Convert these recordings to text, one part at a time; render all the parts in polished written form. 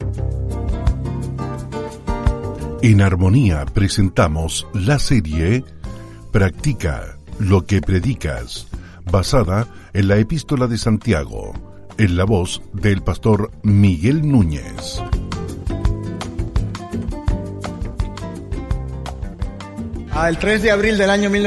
En Armonía presentamos la serie Practica lo que predicas, basada en la Epístola de Santiago, en la voz del pastor Miguel Núñez. El 3 de abril del año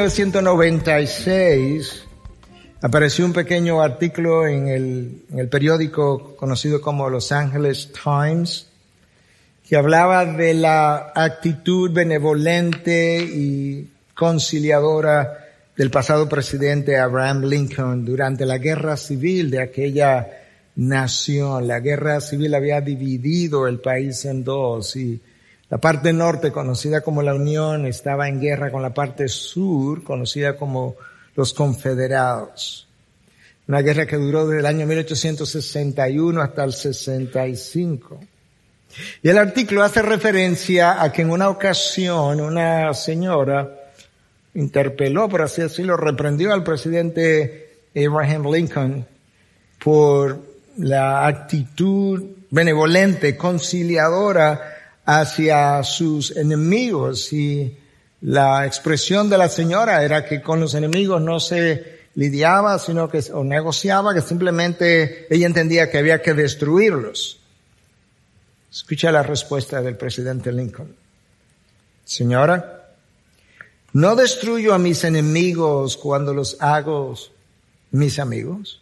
1996 apareció un pequeño artículo en el periódico conocido como Los Angeles Times, que hablaba de la actitud benevolente y conciliadora del pasado presidente Abraham Lincoln durante la guerra civil de aquella nación. La guerra civil había dividido el país en dos y la parte norte, conocida como la Unión, estaba en guerra con la parte sur, conocida como los Confederados. Una guerra que duró desde el año 1861 hasta el 65. Y el artículo hace referencia a que en una ocasión una señora interpeló, por así decirlo, reprendió al presidente Abraham Lincoln por la actitud benevolente, conciliadora hacia sus enemigos. Y la expresión de la señora era que con los enemigos no se lidiaba, sino que, o negociaba, que simplemente ella entendía que había que destruirlos. Escucha la respuesta del presidente Lincoln. Señora, no destruyo a mis enemigos cuando los hago mis amigos.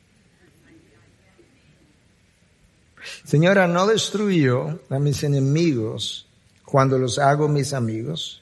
Señora, no destruyo a mis enemigos cuando los hago mis amigos.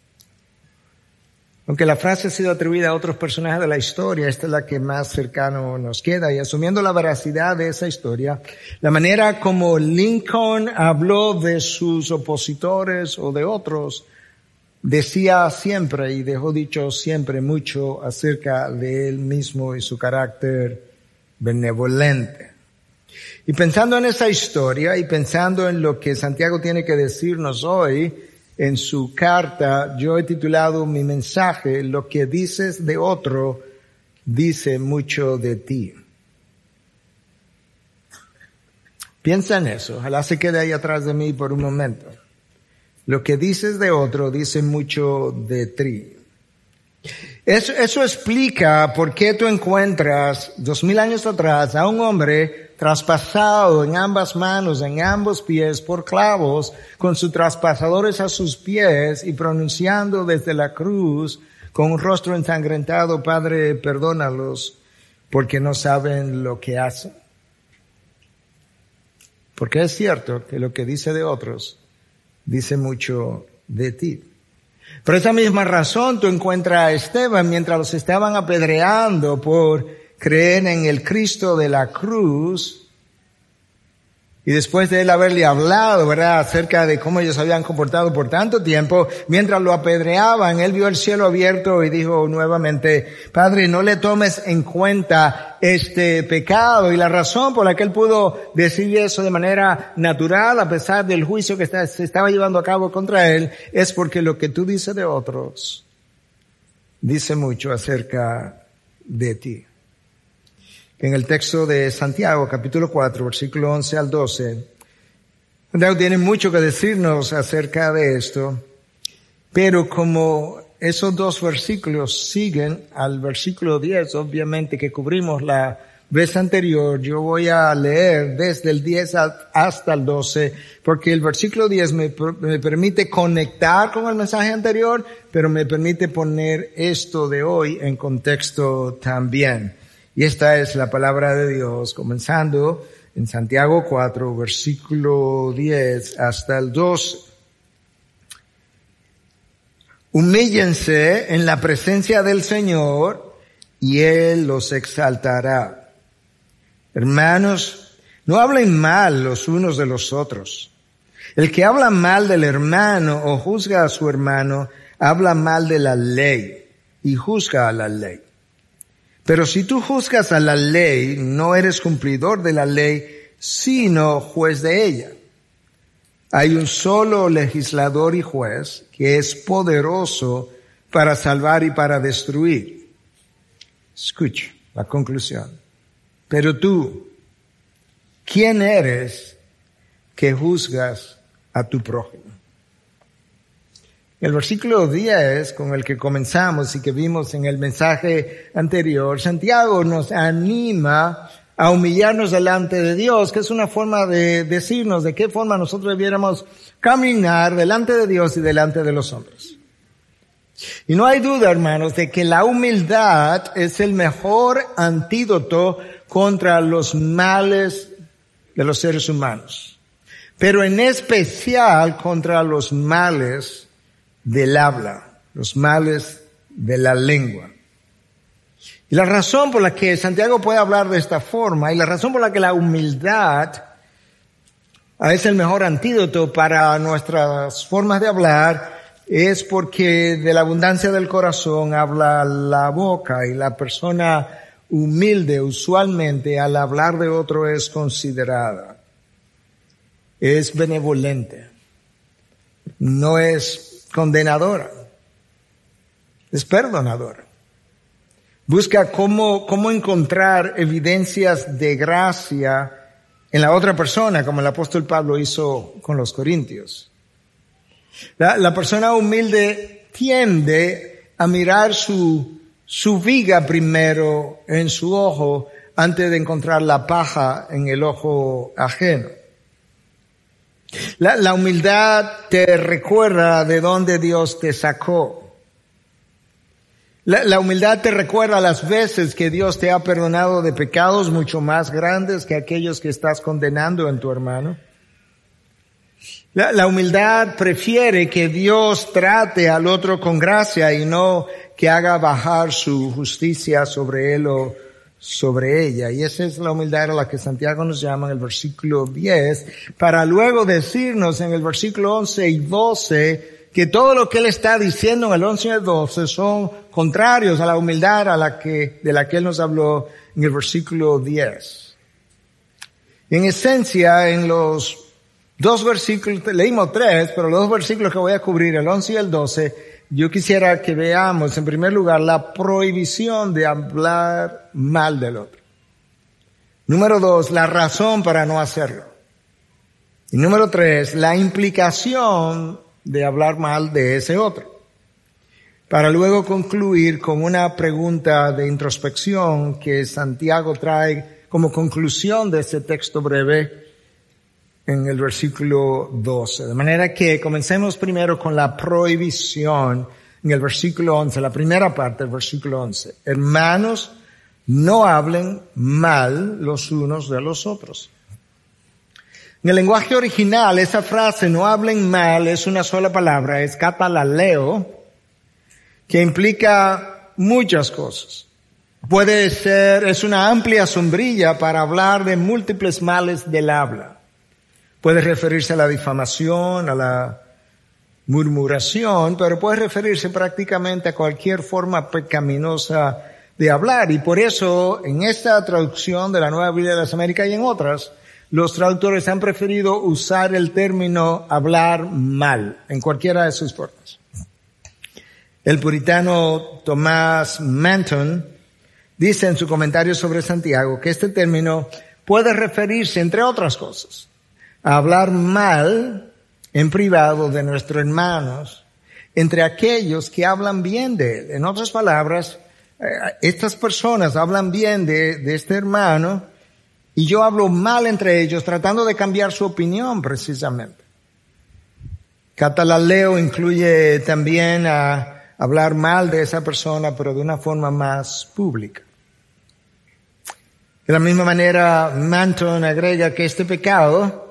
Aunque la frase ha sido atribuida a otros personajes de la historia, esta es la que más cercano nos queda. Y asumiendo la veracidad de esa historia, la manera como Lincoln habló de sus opositores o de otros, decía siempre y dejó dicho siempre mucho acerca de él mismo y su carácter benevolente. Y pensando en esa historia y pensando en lo que Santiago tiene que decirnos hoy, en su carta, yo he titulado mi mensaje, Lo que dices de otro, dice mucho de ti. Piensa en eso, ojalá se quede ahí atrás de mí por un momento. Lo que dices de otro, dice mucho de ti. Eso explica por qué tú encuentras 2000 años atrás a un hombre traspasado en ambas manos, en ambos pies por clavos, con sus traspasadores a sus pies y pronunciando desde la cruz con un rostro ensangrentado, Padre, perdónalos porque no saben lo que hacen. Porque es cierto que lo que dice de otros dice mucho de ti. Por esa misma razón tú encuentras a Esteban mientras los estaban apedreando por creer en el Cristo de la cruz, y después de él haberle hablado, ¿verdad?, acerca de cómo ellos habían comportado por tanto tiempo, mientras lo apedreaban, él vio el cielo abierto y dijo nuevamente, Padre, no le tomes en cuenta este pecado. Y la razón por la que él pudo decir eso de manera natural, a pesar del juicio que se estaba llevando a cabo contra él, es porque lo que tú dices de otros dice mucho acerca de ti. En el texto de Santiago, capítulo 4, versículo 11 al 12, Santiago tiene mucho que decirnos acerca de esto, pero como esos dos versículos siguen al versículo 10, obviamente que cubrimos la vez anterior, yo voy a leer desde el 10 hasta el 12, porque el versículo 10 me permite conectar con el mensaje anterior, pero me permite poner esto de hoy en contexto también. Y esta es la palabra de Dios, comenzando en Santiago 4, versículo 10 hasta el 12. Humíllense en la presencia del Señor y Él los exaltará. Hermanos, no hablen mal los unos de los otros. El que habla mal del hermano o juzga a su hermano, habla mal de la ley y juzga a la ley. Pero si tú juzgas a la ley, no eres cumplidor de la ley, sino juez de ella. Hay un solo legislador y juez que es poderoso para salvar y para destruir. Escucha la conclusión. Pero tú, ¿quién eres que juzgas a tu prójimo. El versículo 10, con el que comenzamos y que vimos en el mensaje anterior, Santiago nos anima a humillarnos delante de Dios, que es una forma de decirnos de qué forma nosotros debiéramos caminar delante de Dios y delante de los hombres. Y no hay duda, hermanos, de que la humildad es el mejor antídoto contra los males de los seres humanos, pero en especial contra los males del habla, los males de la lengua. Y la razón por la que Santiago puede hablar de esta forma y la razón por la que la humildad es el mejor antídoto para nuestras formas de hablar es porque de la abundancia del corazón habla la boca, y la persona humilde usualmente al hablar de otro es considerada, es benevolente, no es condenadora, es perdonadora. Busca cómo encontrar evidencias de gracia en la otra persona, como el apóstol Pablo hizo con los corintios. La persona humilde tiende a mirar su viga primero en su ojo antes de encontrar la paja en el ojo ajeno. La humildad te recuerda de dónde Dios te sacó. La humildad te recuerda las veces que Dios te ha perdonado de pecados mucho más grandes que aquellos que estás condenando en tu hermano. La humildad prefiere que Dios trate al otro con gracia y no que haga bajar su justicia sobre él o sobre ella. Y esa es la humildad a la que Santiago nos llama en el versículo 10, para luego decirnos en el versículo 11 y 12 que todo lo que él está diciendo en el 11 y el 12 son contrarios a la humildad de la que él nos habló en el versículo 10. En esencia, en los dos versículos, leímos 3, pero los dos versículos que voy a cubrir, el 11 y el 12, yo quisiera que veamos en primer lugar la prohibición de hablar mal del otro. Número 2, la razón para no hacerlo. Y número 3, la implicación de hablar mal de ese otro. Para luego concluir con una pregunta de introspección que Santiago trae como conclusión de ese texto breve en el versículo 12. De manera que comencemos primero con la prohibición en el versículo 11, la primera parte del versículo 11. Hermanos, no hablen mal los unos de los otros. En el lenguaje original, esa frase, no hablen mal, es una sola palabra, es katalaleo, que implica muchas cosas. Puede ser, es una amplia sombrilla para hablar de múltiples males del habla. Puede referirse a la difamación, a la murmuración, pero puede referirse prácticamente a cualquier forma pecaminosa de hablar. Y por eso, en esta traducción de la Nueva Biblia de las Américas y en otras, los traductores han preferido usar el término hablar mal, en cualquiera de sus formas. El puritano Thomas Manton dice en su comentario sobre Santiago que este término puede referirse, entre otras cosas, a hablar mal en privado de nuestros hermanos, entre aquellos que hablan bien de él. En otras palabras, estas personas hablan bien de este hermano y yo hablo mal entre ellos tratando de cambiar su opinión precisamente. Katalaleo incluye también a hablar mal de esa persona, pero de una forma más pública. De la misma manera, Manton agrega que este pecado,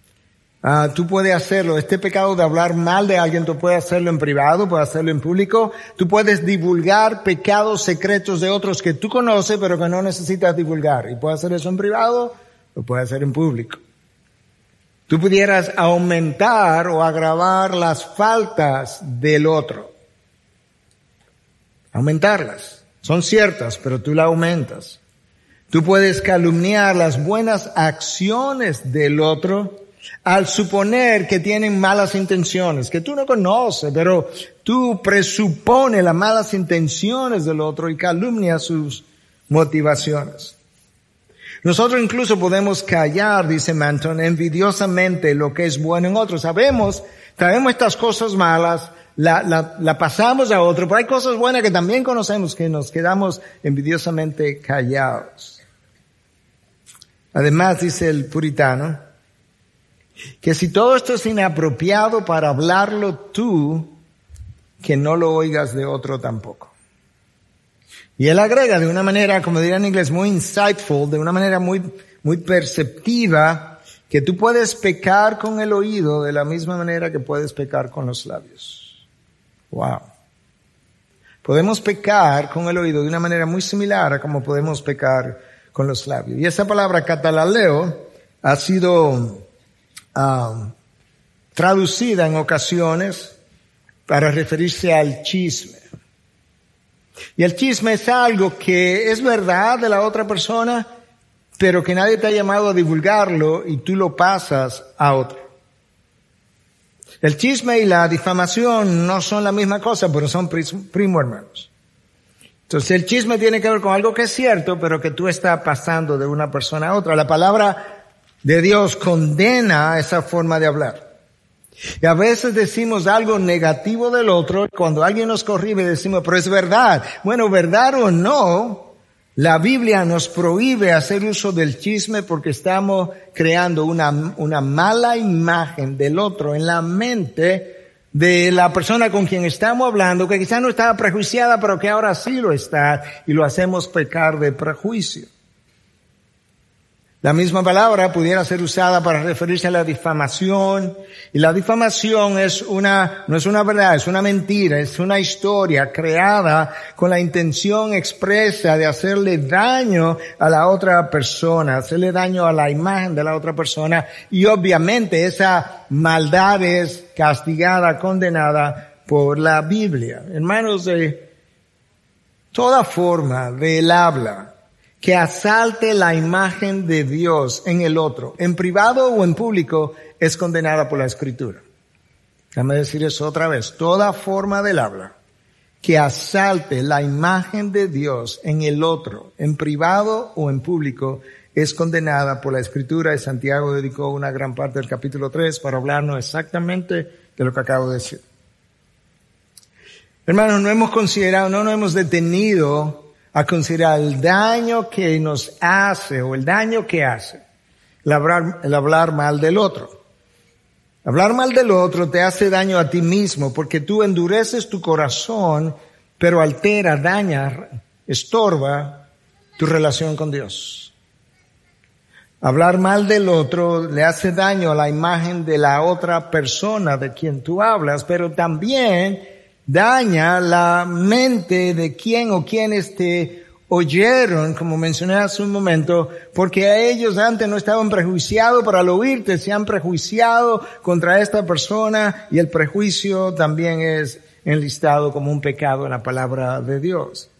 tú puedes hacerlo, este pecado de hablar mal de alguien, tú puedes hacerlo en privado, puedes hacerlo en público, tú puedes divulgar pecados secretos de otros que tú conoces, pero que no necesitas divulgar. Y puedes hacer eso en privado, o puedes hacer en público. Tú pudieras aumentar o agravar las faltas del otro. Aumentarlas. Son ciertas, pero tú las aumentas. Tú puedes calumniar las buenas acciones del otro al suponer que tienen malas intenciones, que tú no conoces, pero tú presupones las malas intenciones del otro y calumnias sus motivaciones. Nosotros incluso podemos callar, dice Manton, envidiosamente lo que es bueno en otros. Sabemos estas cosas malas, la pasamos a otro, pero hay cosas buenas que también conocemos que nos quedamos envidiosamente callados. Además, dice el puritano, que si todo esto es inapropiado para hablarlo tú, que no lo oigas de otro tampoco. Y él agrega de una manera, como diría en inglés, muy insightful, de una manera muy perceptiva, que tú puedes pecar con el oído de la misma manera que puedes pecar con los labios. Wow. Podemos pecar con el oído de una manera muy similar a como podemos pecar con los labios. Y esa palabra catalaleo ha sido traducida en ocasiones para referirse al chisme. Y el chisme es algo que es verdad de la otra persona, pero que nadie te ha llamado a divulgarlo y tú lo pasas a otro. El chisme y la difamación no son la misma cosa, pero son primo hermanos. Entonces el chisme tiene que ver con algo que es cierto, pero que tú estás pasando de una persona a otra. La palabra de Dios condena esa forma de hablar. Y a veces decimos algo negativo del otro, cuando alguien nos corrige decimos, pero es verdad. Bueno, verdad o no, la Biblia nos prohíbe hacer uso del chisme porque estamos creando una mala imagen del otro en la mente de la persona con quien estamos hablando, que quizás no estaba prejuiciada, pero que ahora sí lo está, y lo hacemos pecar de prejuicio. La misma palabra pudiera ser usada para referirse a la difamación, y la difamación no es una verdad, es una mentira, es una historia creada con la intención expresa de hacerle daño a la otra persona, hacerle daño a la imagen de la otra persona, y obviamente esa maldad es castigada, condenada por la Biblia. Hermanos, de toda forma del habla que asalte la imagen de Dios en el otro, en privado o en público, es condenada por la Escritura. Déjame decir eso otra vez. Toda forma del habla que asalte la imagen de Dios en el otro, en privado o en público, es condenada por la Escritura. Y Santiago dedicó una gran parte del capítulo 3 para hablarnos exactamente de lo que acabo de decir. Hermanos, no nos hemos detenido a considerar el daño que nos hace o el daño que hace el hablar mal del otro. Hablar mal del otro te hace daño a ti mismo porque tú endureces tu corazón, pero altera, daña, estorba tu relación con Dios. Hablar mal del otro le hace daño a la imagen de la otra persona de quien tú hablas, pero también daña la mente de quien o quienes te oyeron, como mencioné hace un momento, porque a ellos antes no estaban prejuiciados, pero al oírte se han prejuiciado contra esta persona, y el prejuicio también es enlistado como un pecado en la palabra de Dios.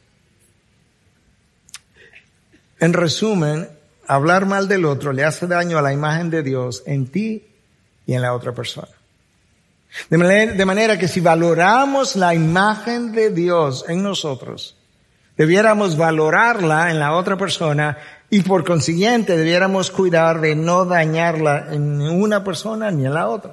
En resumen, hablar mal del otro le hace daño a la imagen de Dios en ti y en la otra persona. De manera que si valoramos la imagen de Dios en nosotros, debiéramos valorarla en la otra persona, y por consiguiente debiéramos cuidar de no dañarla en una persona ni en la otra.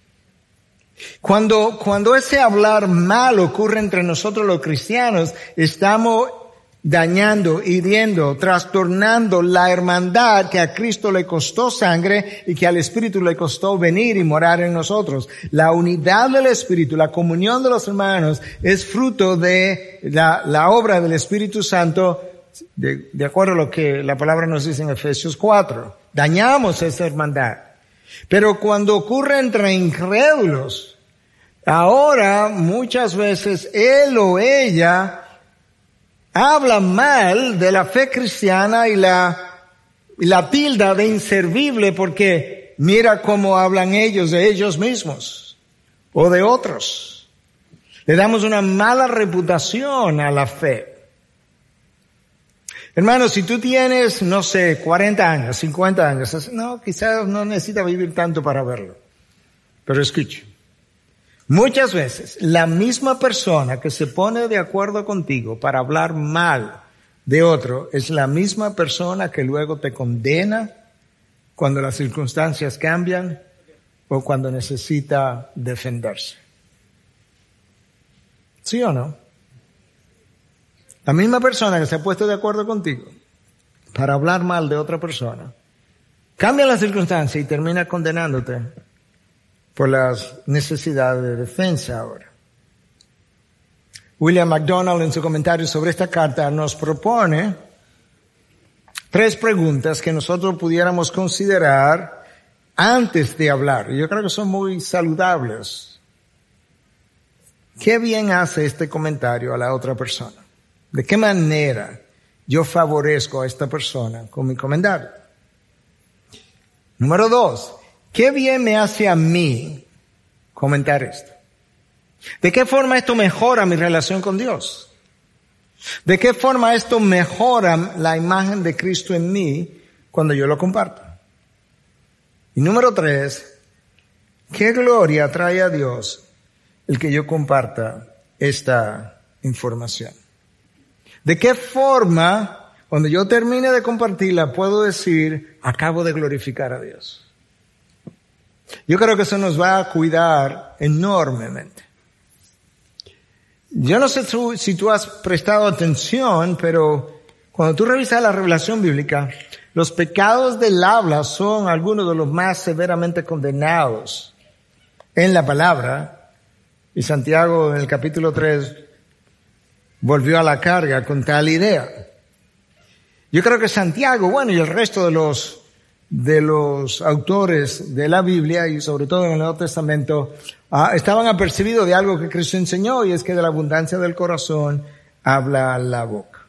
Cuando ese hablar mal ocurre entre nosotros los cristianos, estamos dañando, hiriendo, trastornando la hermandad que a Cristo le costó sangre y que al Espíritu le costó venir y morar en nosotros. La unidad del Espíritu, la comunión de los hermanos, es fruto de la obra del Espíritu Santo, de acuerdo a lo que la palabra nos dice en Efesios 4. Dañamos esa hermandad. Pero cuando ocurre entre incrédulos, ahora muchas veces él o ella habla mal de la fe cristiana y la tilda de inservible porque mira cómo hablan ellos de ellos mismos o de otros. Le damos una mala reputación a la fe. Hermanos, si tú tienes, 40 años, 50 años, quizás no necesitas vivir tanto para verlo. Pero escuche. Muchas veces la misma persona que se pone de acuerdo contigo para hablar mal de otro es la misma persona que luego te condena cuando las circunstancias cambian o cuando necesita defenderse. ¿Sí o no? La misma persona que se ha puesto de acuerdo contigo para hablar mal de otra persona, cambia la circunstancia y termina condenándote por las necesidades de defensa ahora. William MacDonald en su comentario sobre esta carta nos propone 3 preguntas que nosotros pudiéramos considerar antes de hablar. Yo creo que son muy saludables. ¿Qué bien hace este comentario a la otra persona? ¿De qué manera yo favorezco a esta persona con mi comentario? Número 2, ¿qué bien me hace a mí comentar esto? ¿De qué forma esto mejora mi relación con Dios? ¿De qué forma esto mejora la imagen de Cristo en mí cuando yo lo comparto? Y número 3, ¿qué gloria trae a Dios el que yo comparta esta información? ¿De qué forma, cuando yo termine de compartirla, puedo decir, acabo de glorificar a Dios? Yo creo que eso nos va a cuidar enormemente. Yo no sé si tú has prestado atención, pero cuando tú revisas la revelación bíblica, los pecados del habla son algunos de los más severamente condenados en la palabra. Y Santiago en el capítulo 3 volvió a la carga con tal idea. Yo creo que Santiago, bueno, y el resto de los autores de la Biblia, y sobre todo en el Nuevo Testamento, estaban apercibidos de algo que Cristo enseñó, y es que de la abundancia del corazón habla la boca.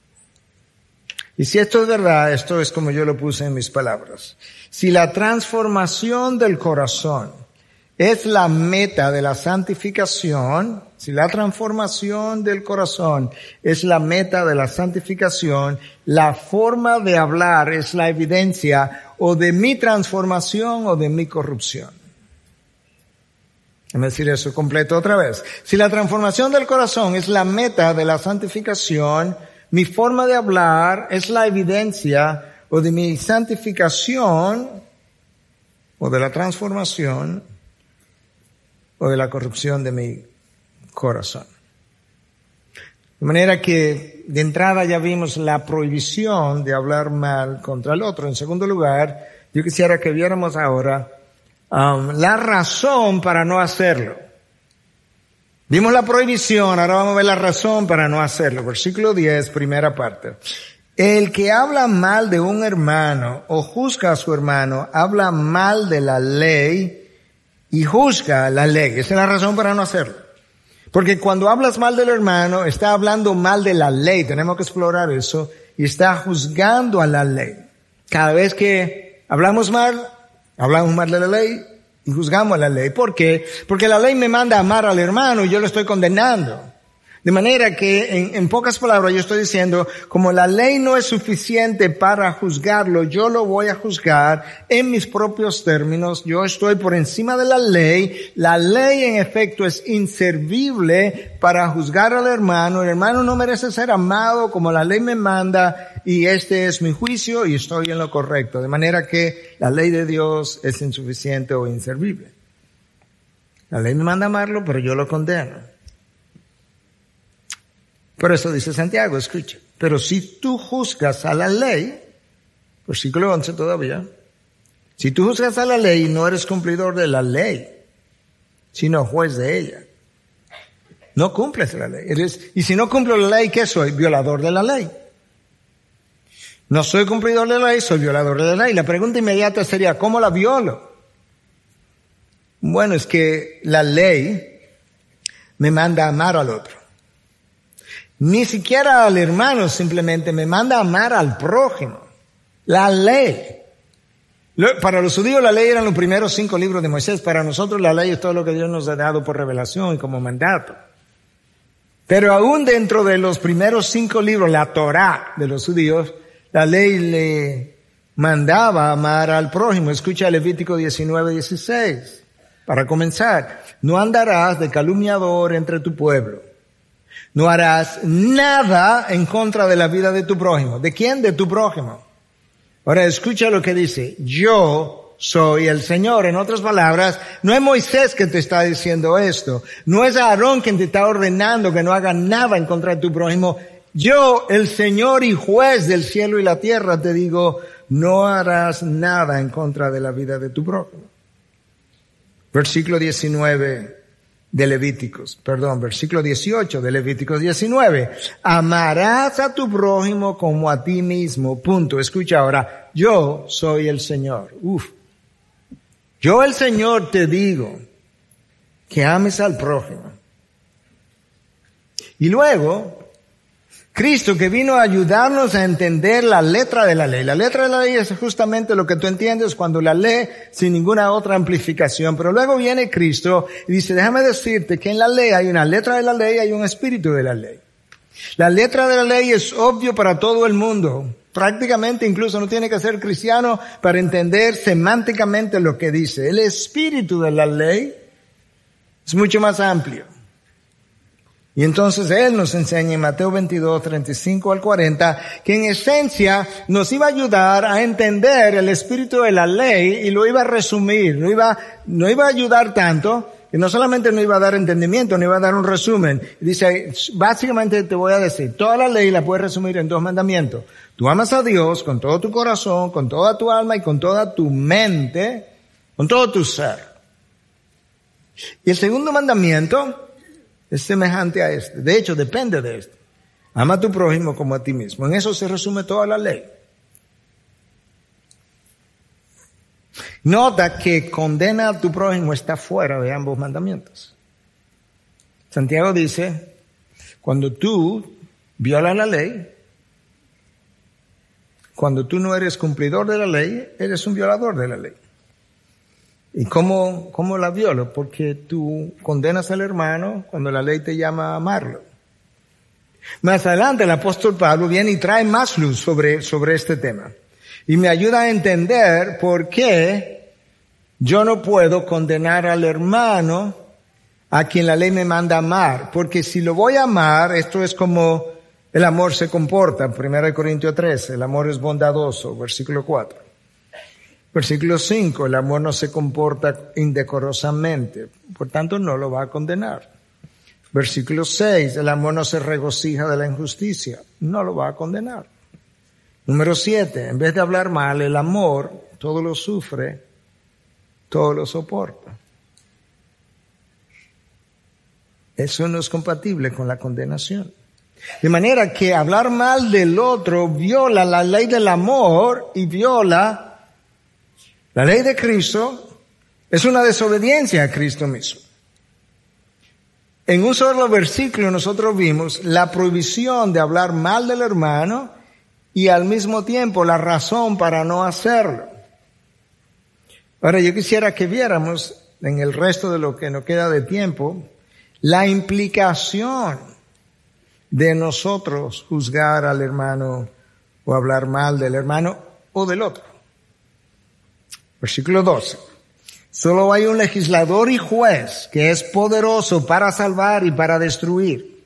Y si esto es verdad, esto es como yo lo puse en mis palabras. Si la transformación del corazón es la meta de la santificación, si la transformación del corazón es la meta de la santificación, la forma de hablar es la evidencia o de mi transformación o de mi corrupción. Déjame decir eso completo otra vez. Si la transformación del corazón es la meta de la santificación, mi forma de hablar es la evidencia o de mi santificación o de la transformación o de la corrupción de mi corazón. De manera que de entrada ya vimos la prohibición de hablar mal contra el otro. En segundo lugar, yo quisiera que viéramos ahora la razón para no hacerlo. Vimos la prohibición, ahora vamos a ver la razón para no hacerlo. Versículo 10, primera parte. El que habla mal de un hermano o juzga a su hermano, habla mal de la ley y juzga la ley. Esa es la razón para no hacerlo. Porque cuando hablas mal del hermano, está hablando mal de la ley. Tenemos que explorar eso. Y está juzgando a la ley. Cada vez que hablamos mal de la ley y juzgamos a la ley. ¿Por qué? Porque la ley me manda a amar al hermano y yo lo estoy condenando. De manera que, en pocas palabras, yo estoy diciendo, como la ley no es suficiente para juzgarlo, yo lo voy a juzgar en mis propios términos. Yo estoy por encima de la ley. La ley, en efecto, es inservible para juzgar al hermano. El hermano no merece ser amado como la ley me manda, y este es mi juicio y estoy en lo correcto. De manera que la ley de Dios es insuficiente o inservible. La ley me manda a amarlo, pero yo lo condeno. Por eso dice Santiago, escucha, pero si tú juzgas a la ley, versículo 11 todavía, si tú juzgas a la ley, no eres cumplidor de la ley, sino juez de ella. No cumples la ley. Y si no cumplo la ley, ¿qué soy? Violador de la ley. No soy cumplidor de la ley, soy violador de la ley. La pregunta inmediata sería, ¿cómo la violo? Bueno, es que la ley me manda a amar al otro. Ni siquiera al hermano, simplemente me manda a amar al prójimo. La ley. Para los judíos la ley eran los primeros 5 libros de Moisés. Para nosotros la ley es todo lo que Dios nos ha dado por revelación y como mandato. Pero aún dentro de los primeros 5 libros, la Torá de los judíos, la ley le mandaba amar al prójimo. Escucha Levítico 19:16. Para comenzar, no andarás de calumniador entre tu pueblo. No harás nada en contra de la vida de tu prójimo. ¿De quién? De tu prójimo. Ahora escucha lo que dice. Yo soy el Señor. En otras palabras, no es Moisés que te está diciendo esto. No es Aarón quien te está ordenando que no hagas nada en contra de tu prójimo. Yo, el Señor y juez del cielo y la tierra, te digo, no harás nada en contra de la vida de tu prójimo. Versículo 18 de Levíticos 19. Amarás a tu prójimo como a ti mismo. Punto. Escucha ahora. Yo soy el Señor. Yo el Señor te digo que ames al prójimo. Y luego, Cristo que vino a ayudarnos a entender la letra de la ley. La letra de la ley es justamente lo que tú entiendes cuando la lees sin ninguna otra amplificación. Pero luego viene Cristo y dice, déjame decirte que en la ley hay una letra de la ley y hay un espíritu de la ley. La letra de la ley es obvio para todo el mundo. Prácticamente incluso no tiene que ser cristiano para entender semánticamente lo que dice. El espíritu de la ley es mucho más amplio. Y entonces Él nos enseña en Mateo 22, 35 al 40, que en esencia nos iba a ayudar a entender el espíritu de la ley y lo iba a resumir. No iba a ayudar tanto, que no solamente no iba a dar entendimiento, no iba a dar un resumen. Dice, básicamente te voy a decir, toda la ley la puedes resumir en 2 mandamientos. Tú amas a Dios con todo tu corazón, con toda tu alma y con toda tu mente, con todo tu ser. Y el segundo mandamiento es semejante a este. De hecho, depende de este. Ama a tu prójimo como a ti mismo. En eso se resume toda la ley. Nota que condena a tu prójimo está fuera de ambos mandamientos. Santiago dice, cuando tú violas la ley, cuando tú no eres cumplidor de la ley, eres un violador de la ley. ¿Y cómo la violo? Porque tú condenas al hermano cuando la ley te llama a amarlo. Más adelante el apóstol Pablo viene y trae más luz sobre este tema. Y me ayuda a entender por qué yo no puedo condenar al hermano a quien la ley me manda amar. Porque si lo voy a amar, esto es como el amor se comporta. 1 Corintios 13, el amor es bondadoso, versículo 4. Versículo 5, el amor no se comporta indecorosamente, por tanto no lo va a condenar. Versículo 6, el amor no se regocija de la injusticia, no lo va a condenar. Número 7, en vez de hablar mal, el amor todo lo sufre, todo lo soporta. Eso no es compatible con la condenación. De manera que hablar mal del otro viola la ley del amor y viola la ley de Cristo. Es una desobediencia a Cristo mismo. En un solo versículo nosotros vimos la prohibición de hablar mal del hermano y al mismo tiempo la razón para no hacerlo. Ahora yo quisiera que viéramos en el resto de lo que nos queda de tiempo la implicación de nosotros juzgar al hermano o hablar mal del hermano o del otro. Versículo 12. Solo hay un legislador y juez que es poderoso para salvar y para destruir.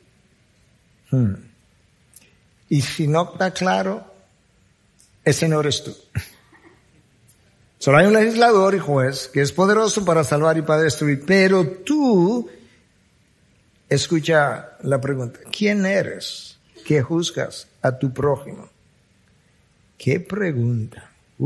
Y si no está claro, ese no eres tú. Solo hay un legislador y juez que es poderoso para salvar y para destruir. Pero tú, escucha la pregunta, ¿quién eres que juzgas a tu prójimo? ¿Qué pregunta?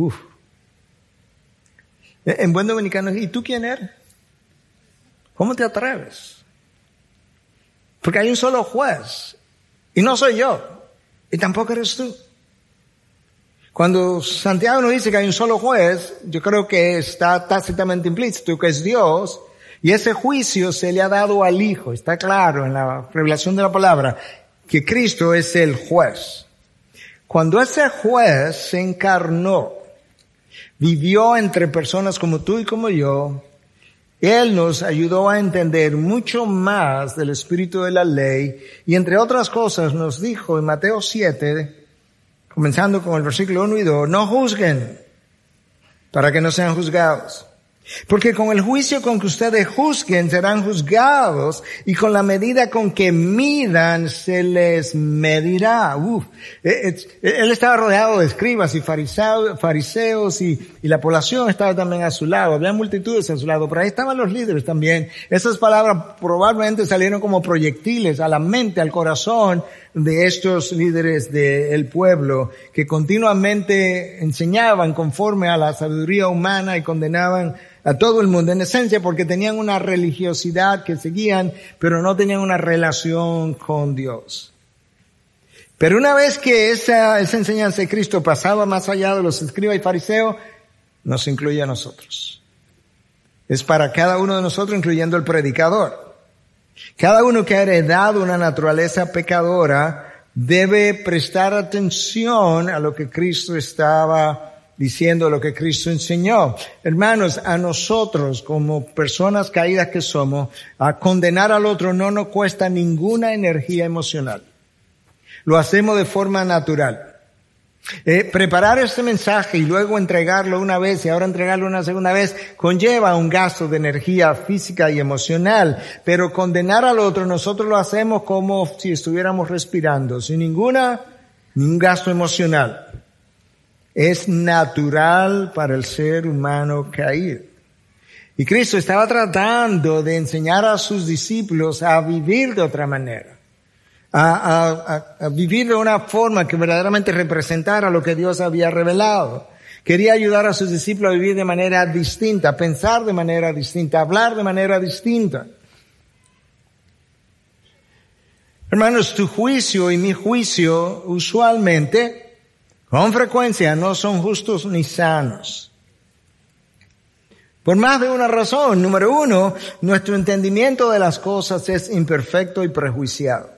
En buen dominicano, ¿y tú quién eres? ¿Cómo te atreves? Porque hay un solo juez, y no soy yo, y tampoco eres tú. Cuando Santiago nos dice que hay un solo juez, yo creo que está tácitamente implícito que es Dios, y ese juicio se le ha dado al Hijo. Está claro en la revelación de la palabra que Cristo es el juez. Cuando ese juez se encarnó, vivió entre personas como tú y como yo, Él nos ayudó a entender mucho más del espíritu de la ley y entre otras cosas nos dijo en Mateo 7, comenzando con el versículo 1 y 2, no juzguen para que no sean juzgados. Porque con el juicio con que ustedes juzguen serán juzgados, y con la medida con que midan se les medirá. Él estaba rodeado de escribas y fariseos y la población estaba también a su lado. Había multitudes a su lado, pero ahí estaban los líderes también. Esas palabras probablemente salieron como proyectiles a la mente, al corazón de estos líderes del pueblo, que continuamente enseñaban conforme a la sabiduría humana y condenaban a todo el mundo, en esencia, porque tenían una religiosidad que seguían, pero no tenían una relación con Dios. Pero una vez que esa enseñanza de Cristo pasaba más allá de los escribas y fariseos, nos incluye a nosotros. Es para cada uno de nosotros, incluyendo el predicador. Cada uno que ha heredado una naturaleza pecadora debe prestar atención a lo que Cristo estaba diciendo, lo que Cristo enseñó. Hermanos, a nosotros como personas caídas que somos, a condenar al otro no nos cuesta ninguna energía emocional. Lo hacemos de forma natural. Preparar este mensaje y luego entregarlo una vez y ahora entregarlo una segunda vez conlleva un gasto de energía física y emocional, pero condenar al otro nosotros lo hacemos como si estuviéramos respirando, sin ningún gasto emocional. Es natural para el ser humano caído. Y Cristo estaba tratando de enseñar a sus discípulos a vivir de otra manera. A vivir de una forma que verdaderamente representara lo que Dios había revelado. Quería ayudar a sus discípulos a vivir de manera distinta, a pensar de manera distinta, a hablar de manera distinta. Hermanos, tu juicio y mi juicio usualmente, con frecuencia, no son justos ni sanos. Por más de una razón. Número uno, nuestro entendimiento de las cosas es imperfecto y prejuiciado.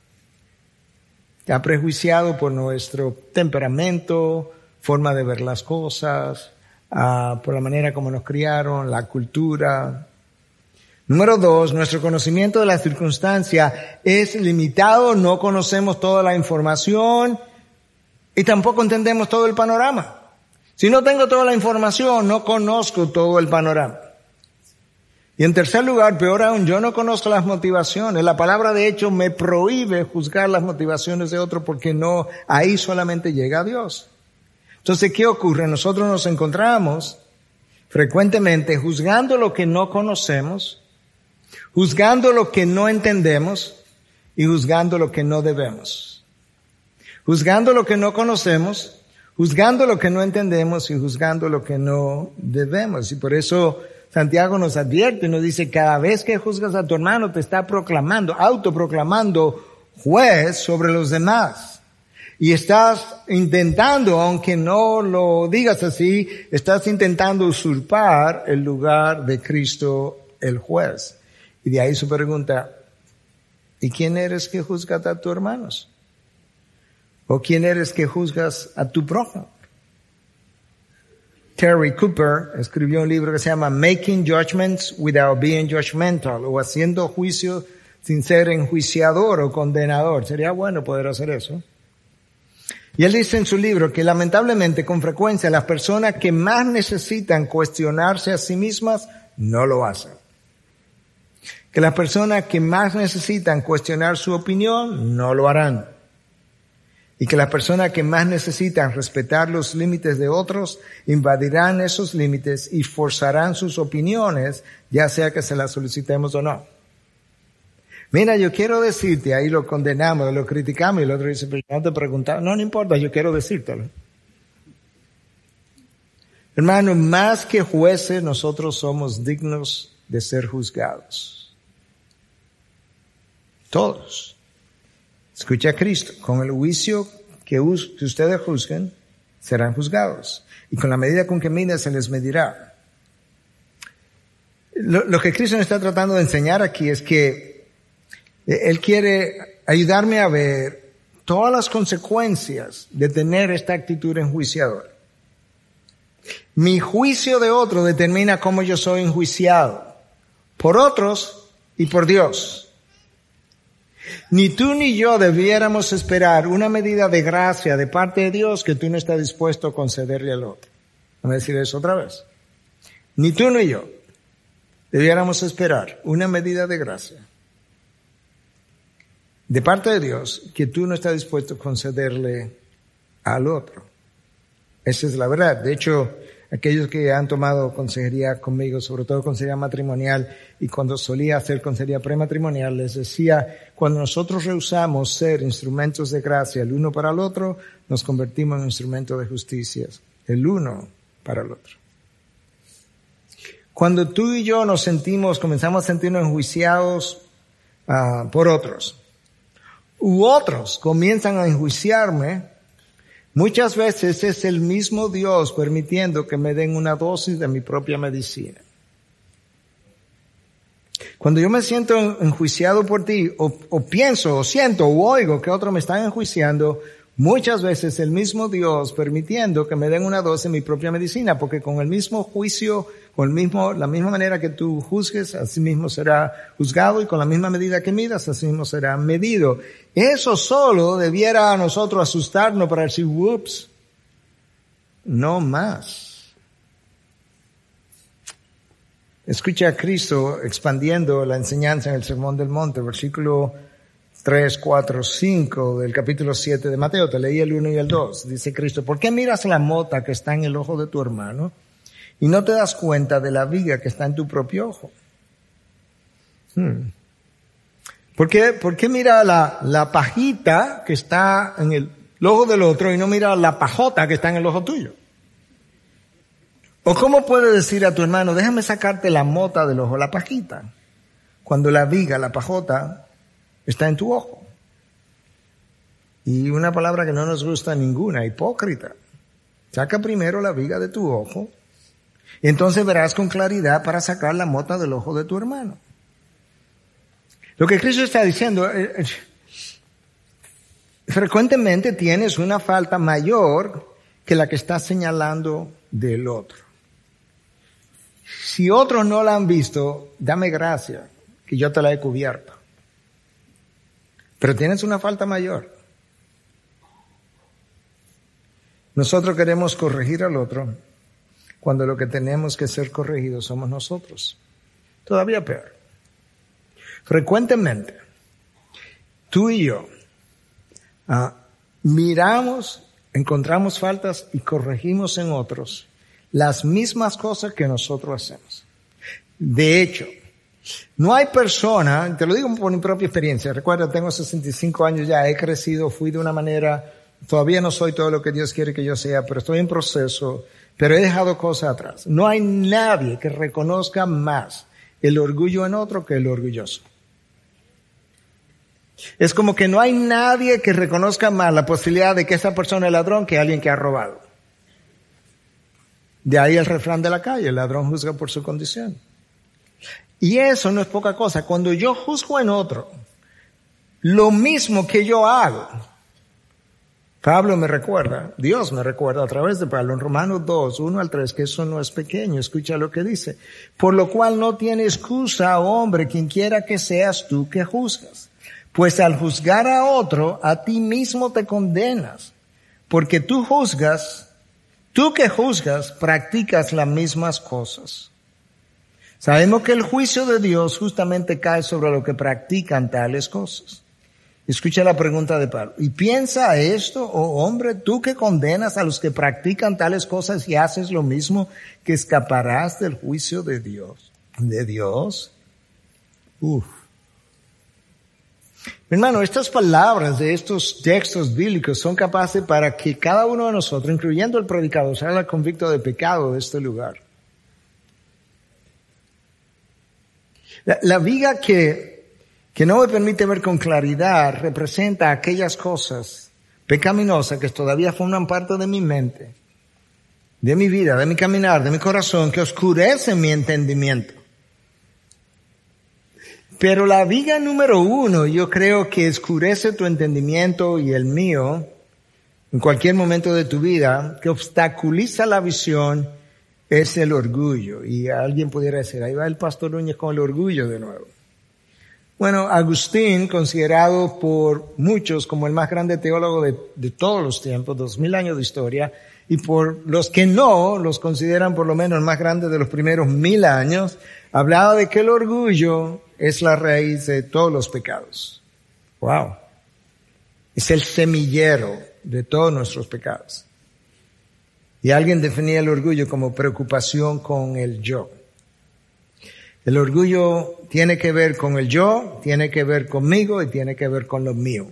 Está prejuiciado por nuestro temperamento, forma de ver las cosas, por la manera como nos criaron, la cultura. Número dos, nuestro conocimiento de la circunstancia es limitado, no conocemos toda la información y tampoco entendemos todo el panorama. Si no tengo toda la información, no conozco todo el panorama. Y en tercer lugar, peor aún, yo no conozco las motivaciones. La palabra de hecho me prohíbe juzgar las motivaciones de otro porque no, ahí solamente llega Dios. Entonces, ¿qué ocurre? Nosotros nos encontramos frecuentemente juzgando lo que no conocemos, juzgando lo que no entendemos y juzgando lo que no debemos. Juzgando lo que no conocemos, juzgando lo que no entendemos y juzgando lo que no debemos. Y por eso Santiago nos advierte, nos dice, cada vez que juzgas a tu hermano te está proclamando, autoproclamando juez sobre los demás. Y estás intentando, aunque no lo digas así, estás intentando usurpar el lugar de Cristo el juez. Y de ahí su pregunta, ¿y quién eres que juzgas a tus hermanos? ¿O quién eres que juzgas a tu prójimo? Terry Cooper escribió un libro que se llama Making Judgments Without Being Judgmental, o haciendo juicio sin ser enjuiciador o condenador. Sería bueno poder hacer eso. Y él dice en su libro que lamentablemente con frecuencia las personas que más necesitan cuestionarse a sí mismas no lo hacen. Que las personas que más necesitan cuestionar su opinión no lo harán. Y que las personas que más necesitan respetar los límites de otros invadirán esos límites y forzarán sus opiniones, ya sea que se las solicitemos o no. Mira, yo quiero decirte, ahí lo condenamos, lo criticamos y el otro dice, pero no te preguntaba. No importa, yo quiero decírtelo. Hermano, más que jueces, nosotros somos dignos de ser juzgados. Todos. Escucha a Cristo, con el juicio que ustedes juzguen, serán juzgados. Y con la medida con que miden, se les medirá. Lo que Cristo nos está tratando de enseñar aquí es que Él quiere ayudarme a ver todas las consecuencias de tener esta actitud enjuiciadora. Mi juicio de otro determina cómo yo soy enjuiciado. Por otros y por Dios. Ni tú ni yo debiéramos esperar una medida de gracia de parte de Dios que tú no estás dispuesto a concederle al otro. Vamos a decir eso otra vez. ni tú ni yo debiéramos esperar una medida de gracia de parte de Dios que tú no estás dispuesto a concederle al otro. Esa es la verdad. De hecho, aquellos que han tomado consejería conmigo, sobre todo consejería matrimonial, y cuando solía hacer consejería prematrimonial, les decía, cuando nosotros rehusamos ser instrumentos de gracia el uno para el otro, nos convertimos en instrumentos de justicia, el uno para el otro. Cuando tú y yo comenzamos a sentirnos enjuiciados por otros, u otros comienzan a enjuiciarme, muchas veces es el mismo Dios permitiendo que me den una dosis de mi propia medicina. Cuando yo me siento enjuiciado por ti, o pienso, o siento, o oigo que otros me están enjuiciando, muchas veces el mismo Dios permitiendo que me den una dosis de mi propia medicina, porque con el mismo juicio, la misma manera que tú juzgues, así mismo será juzgado, y con la misma medida que midas, así mismo será medido. Eso solo debiera a nosotros asustarnos para decir, whoops, no más. Escucha a Cristo expandiendo la enseñanza en el Sermón del Monte, versículo 3, 4, 5 del capítulo 7 de Mateo. Te leí el 1 y el 2. Dice Cristo, ¿por qué miras la mota que está en el ojo de tu hermano y no te das cuenta de la viga que está en tu propio ojo? ¿Por qué mira la pajita que está en el ojo del otro y no mira la pajota que está en el ojo tuyo? ¿O cómo puedes decir a tu hermano, déjame sacarte la mota del ojo, la pajita, cuando la viga, la pajota, está en tu ojo? Y una palabra que no nos gusta ninguna, hipócrita. Saca primero la viga de tu ojo y entonces verás con claridad para sacar la mota del ojo de tu hermano. Lo que Cristo está diciendo, frecuentemente tienes una falta mayor que la que estás señalando del otro. Si otros no la han visto, dame gracia, que yo te la he cubierto. Pero tienes una falta mayor. Nosotros queremos corregir al otro cuando lo que tenemos que ser corregidos somos nosotros. Todavía peor. Frecuentemente, tú y yo miramos, encontramos faltas y corregimos en otros las mismas cosas que nosotros hacemos. De hecho, no hay persona, te lo digo por mi propia experiencia, recuerda, tengo 65 años ya, he crecido, fui de una manera, todavía no soy todo lo que Dios quiere que yo sea, pero estoy en proceso, pero he dejado cosas atrás. No hay nadie que reconozca más el orgullo en otro que el orgulloso. Es como que no hay nadie que reconozca más la posibilidad de que esa persona es ladrón que alguien que ha robado. De ahí el refrán de la calle, el ladrón juzga por su condición. Y eso no es poca cosa. Cuando yo juzgo en otro, lo mismo que yo hago, Pablo me recuerda, Dios me recuerda a través de Pablo en Romanos 2, 1 al 3, que eso no es pequeño. Escucha lo que dice. Por lo cual no tiene excusa, hombre, quien quiera que seas tú que juzgas. Pues al juzgar a otro, a ti mismo te condenas. Porque tú que juzgas, practicas las mismas cosas. Sabemos que el juicio de Dios justamente cae sobre los que practican tales cosas. Escucha la pregunta de Pablo. ¿Y piensa esto, oh hombre, tú que condenas a los que practican tales cosas y haces lo mismo, que escaparás del juicio de Dios? ¿De Dios? Hermano, estas palabras de estos textos bíblicos son capaces para que cada uno de nosotros, incluyendo el predicador, salga convicto de pecado de este lugar. La viga que no me permite ver con claridad representa aquellas cosas pecaminosas que todavía forman parte de mi mente, de mi vida, de mi caminar, de mi corazón, que oscurecen mi entendimiento. Pero la viga número 1, yo creo que oscurece tu entendimiento y el mío en cualquier momento de tu vida, que obstaculiza la visión, es el orgullo. Y alguien pudiera decir, ahí va el pastor Núñez con el orgullo de nuevo. Bueno, Agustín, considerado por muchos como el más grande teólogo de todos los tiempos, 2000 años de historia, y por los que no, los consideran por lo menos el más grande de los primeros 1000 años, hablaba de que el orgullo es la raíz de todos los pecados. Wow. Es el semillero de todos nuestros pecados. Y alguien definía el orgullo como preocupación con el yo. El orgullo tiene que ver con el yo, tiene que ver conmigo y tiene que ver con lo mío.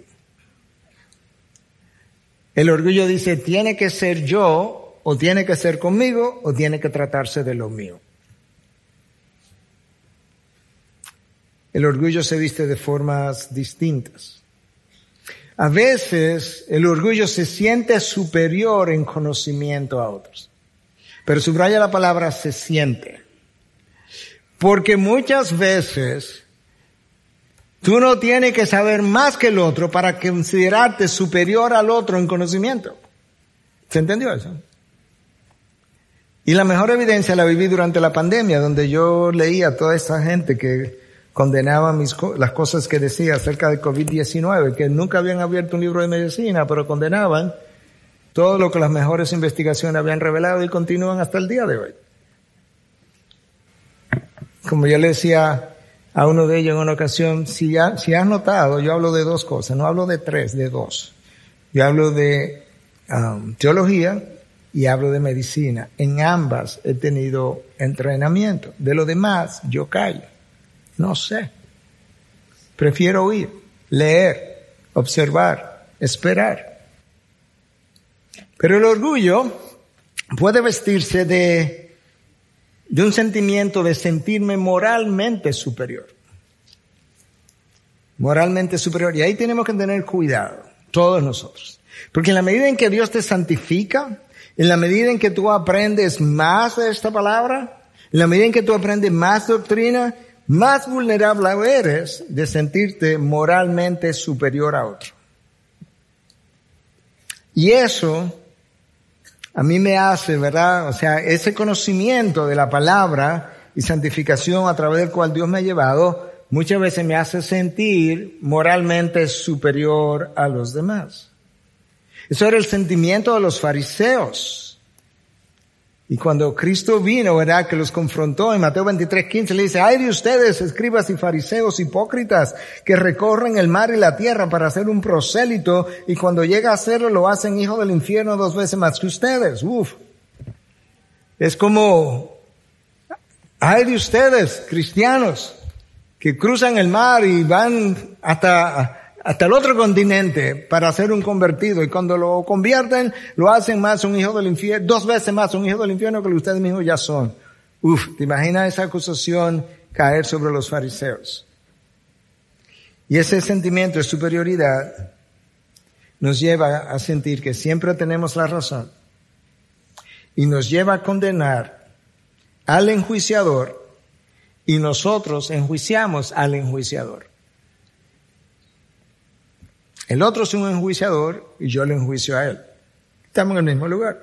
El orgullo dice, tiene que ser yo, o tiene que ser conmigo, o tiene que tratarse de lo mío. El orgullo se viste de formas distintas. A veces el orgullo se siente superior en conocimiento a otros. Pero subraya la palabra se siente. Porque muchas veces tú no tienes que saber más que el otro para considerarte superior al otro en conocimiento. ¿Se entendió eso? Y la mejor evidencia la viví durante la pandemia, donde yo leía a toda esta gente que condenaba las cosas que decía acerca de COVID-19, que nunca habían abierto un libro de medicina, pero condenaban todo lo que las mejores investigaciones habían revelado y continúan hasta el día de hoy. Como yo le decía a uno de ellos en una ocasión, si has notado, yo hablo de dos cosas, no hablo de tres, de dos. Yo hablo de teología y hablo de medicina. En ambas he tenido entrenamiento. De lo demás, yo callo. No sé. Prefiero oír, leer, observar, esperar. Pero el orgullo puede vestirse de un sentimiento de sentirme moralmente superior. Moralmente superior. Y ahí tenemos que tener cuidado, todos nosotros. Porque en la medida en que Dios te santifica, en la medida en que tú aprendes más de esta palabra, en la medida en que tú aprendes más doctrina, más vulnerable eres de sentirte moralmente superior a otro. Y eso a mí me hace, ¿verdad? O sea, ese conocimiento de la palabra y santificación a través del cual Dios me ha llevado, muchas veces me hace sentir moralmente superior a los demás. Eso era el sentimiento de los fariseos. Y cuando Cristo vino, ¿verdad?, que los confrontó en Mateo 23:15, le dice, ¡ay de ustedes, escribas y fariseos hipócritas, que recorren el mar y la tierra para hacer un prosélito, y cuando llega a hacerlo lo hacen hijo del infierno 2 veces más que ustedes! Uf. Es como, ¡ay de ustedes, cristianos, que cruzan el mar y van hasta el otro continente para ser un convertido, y cuando lo convierten, lo hacen más un hijo del infierno, 2 veces más un hijo del infierno que ustedes mismos ya son. Uf, ¿te imaginas esa acusación caer sobre los fariseos? Y ese sentimiento de superioridad nos lleva a sentir que siempre tenemos la razón, y nos lleva a condenar al enjuiciador, y nosotros enjuiciamos al enjuiciador. El otro es un enjuiciador y yo le enjuicio a él. Estamos en el mismo lugar.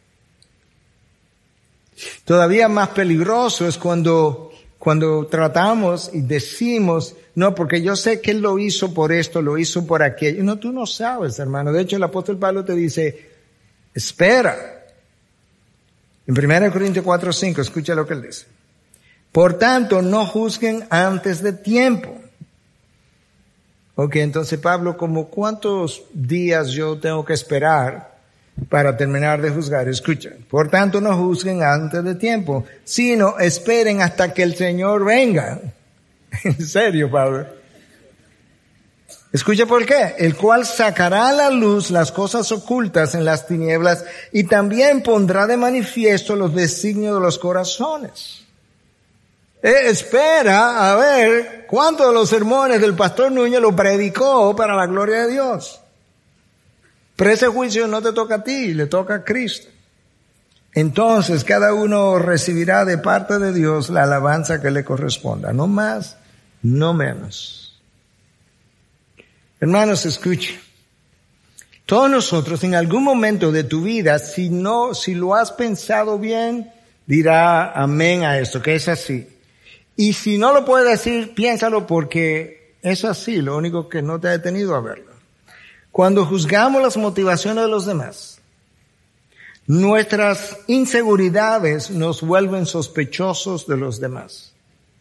Todavía más peligroso es cuando tratamos y decimos, no, porque yo sé que él lo hizo por esto, lo hizo por aquello. No, tú no sabes, hermano. De hecho, el apóstol Pablo te dice, espera. En 1 Corintios 4:5, escucha lo que él dice. Por tanto, no juzguen antes de tiempo. Ok, entonces Pablo, ¿como cuántos días yo tengo que esperar para terminar de juzgar? Escucha, por tanto no juzguen antes de tiempo, sino esperen hasta que el Señor venga. En serio, Pablo. Escucha por qué. El cual sacará a la luz las cosas ocultas en las tinieblas y también pondrá de manifiesto los designios de los corazones. Espera a ver cuántos de los sermones del pastor Núñez lo predicó para la gloria de Dios. Pero ese juicio no te toca a ti, le toca a Cristo. Entonces cada uno recibirá de parte de Dios la alabanza que le corresponda, no más, no menos. Hermanos, escuchen. Todos nosotros en algún momento de tu vida, si lo has pensado bien, dirá amén a esto, que es así. Y si no lo puedes decir, piénsalo porque Es así, lo único que no te ha detenido a verlo. Cuando juzgamos las motivaciones de los demás, nuestras inseguridades nos vuelven sospechosos de los demás.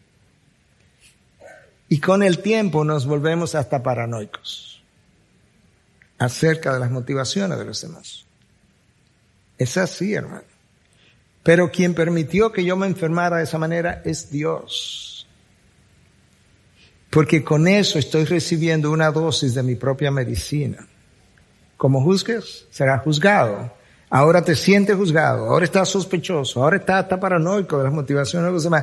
Y con el tiempo nos volvemos hasta paranoicos acerca de las motivaciones de los demás. Es así, hermano. Pero quien permitió que yo me enfermara de esa manera es Dios. Porque con eso estoy recibiendo una dosis de mi propia medicina. Como juzgues, serás juzgado. Ahora te sientes juzgado, ahora estás sospechoso, ahora estás paranoico de las motivaciones de los demás.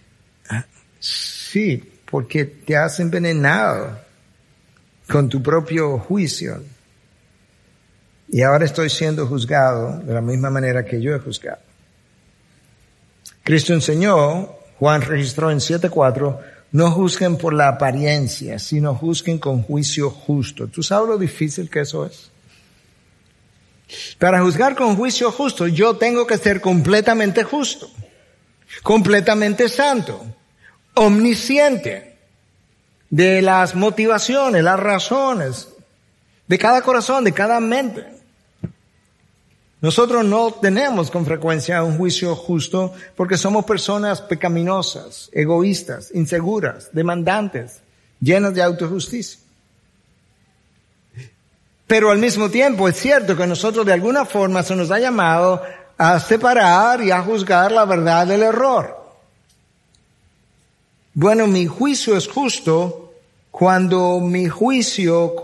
Sí, porque te has envenenado con tu propio juicio. Y ahora estoy siendo juzgado de la misma manera que yo he juzgado. Cristo enseñó, Juan registró en 7:4, no juzguen por la apariencia, sino juzguen con juicio justo. ¿Tú sabes lo difícil que eso es? Para juzgar con juicio justo, yo tengo que ser completamente justo, completamente santo, omnisciente de las motivaciones, las razones de cada corazón, de cada mente. Nosotros no tenemos con frecuencia un juicio justo porque somos personas pecaminosas, egoístas, inseguras, demandantes, llenas de autojusticia. Pero al mismo tiempo es cierto que nosotros de alguna forma se nos ha llamado a separar y a juzgar la verdad del error. Bueno, mi juicio es justo cuando mi juicio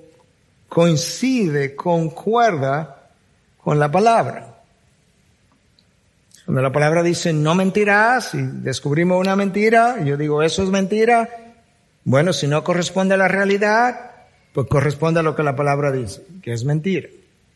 coincide, concuerda con la palabra. Cuando la palabra dice no mentirás y descubrimos una mentira, yo digo eso es mentira. Bueno, si no corresponde a la realidad, pues corresponde a lo que la palabra dice, que es mentira.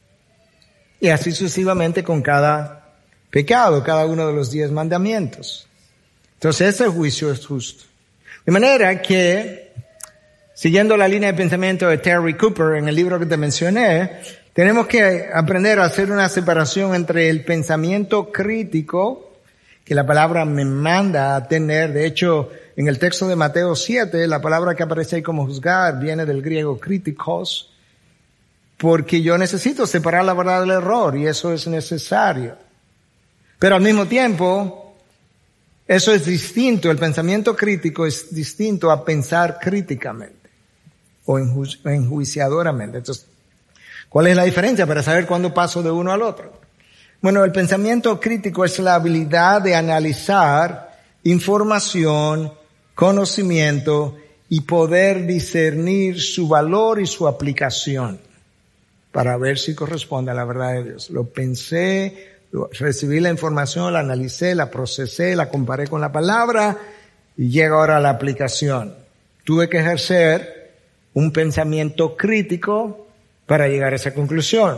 Y así sucesivamente con cada pecado, cada uno de los 10 mandamientos. Entonces ese juicio es justo. De manera que, siguiendo la línea de pensamiento de Terry Cooper en el libro que te mencioné, tenemos que aprender a hacer una separación entre el pensamiento crítico, que la palabra me manda a tener. De hecho, en el texto de Mateo 7, la palabra que aparece ahí como juzgar viene del griego kritikos, porque yo necesito separar la verdad del error y eso es necesario. Pero al mismo tiempo, eso es distinto, el pensamiento crítico es distinto a pensar críticamente o enjuiciadoramente. Entonces, ¿cuál es la diferencia para saber cuándo paso de uno al otro? Bueno, el pensamiento crítico es la habilidad de analizar información, conocimiento y poder discernir su valor y su aplicación para ver si corresponde a la verdad de Dios. Lo pensé, recibí la información, la analicé, la procesé, la comparé con la palabra y llega ahora a la aplicación. Tuve que ejercer un pensamiento crítico para llegar a esa conclusión.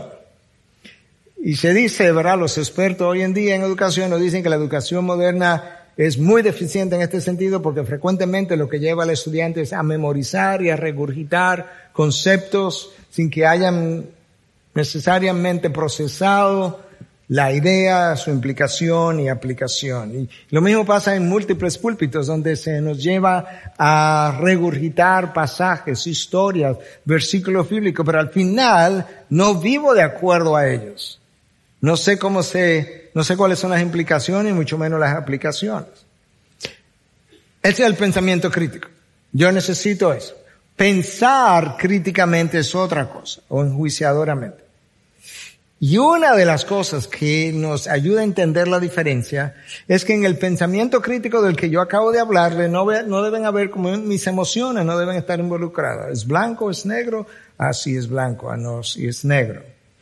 Y se dice, ¿verdad? Los expertos hoy en día en educación nos dicen que la educación moderna es muy deficiente en este sentido porque frecuentemente lo que lleva al estudiante es a memorizar y a regurgitar conceptos sin que hayan necesariamente procesado la idea, su implicación y aplicación. Y lo mismo pasa en múltiples púlpitos donde se nos lleva a regurgitar pasajes, historias, versículos bíblicos, pero al final no vivo de acuerdo a ellos. No sé cuáles son las implicaciones y mucho menos las aplicaciones. Ese es el pensamiento crítico. Yo necesito eso. Pensar críticamente es otra cosa, o enjuiciadoramente. Y una de las cosas que nos ayuda a entender la diferencia es que en el pensamiento crítico del que yo acabo de hablarle no deben haber como mis emociones, no deben estar involucradas. ¿Es blanco, es negro? Ah, sí es blanco, ah no, sí es negro.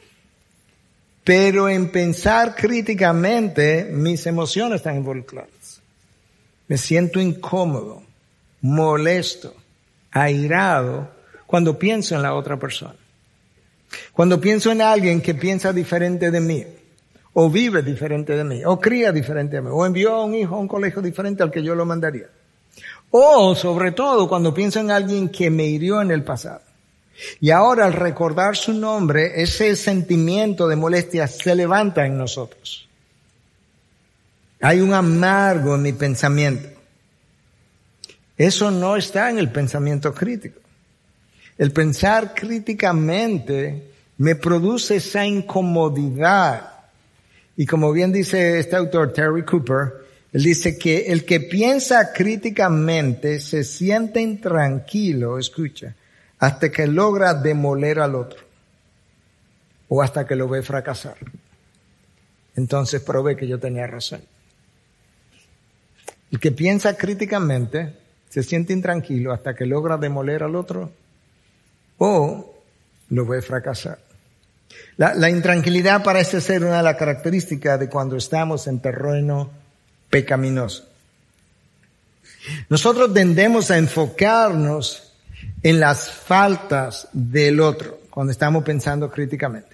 Pero en pensar críticamente, mis emociones están involucradas. Me siento incómodo, molesto, airado cuando pienso en la otra persona. Cuando pienso en alguien que piensa diferente de mí, o vive diferente de mí, o cría diferente de mí, o envió a un hijo a un colegio diferente al que yo lo mandaría. O, sobre todo, cuando pienso en alguien que me hirió en el pasado. Y ahora, al recordar su nombre, ese sentimiento de molestia se levanta en nosotros. Hay un amargo en mi pensamiento. Eso no está en el pensamiento crítico. El pensar críticamente me produce esa incomodidad. Y como bien dice este autor, Terry Cooper, él dice que el que piensa críticamente se siente intranquilo, escucha, hasta que logra demoler al otro o hasta que lo ve fracasar. Entonces probé que yo tenía razón. El que piensa críticamente se siente intranquilo hasta que logra demoler al otro o lo ve fracasar. La intranquilidad parece ser una de las características de cuando estamos en terreno pecaminoso. Nosotros tendemos a enfocarnos en las faltas del otro cuando estamos pensando críticamente.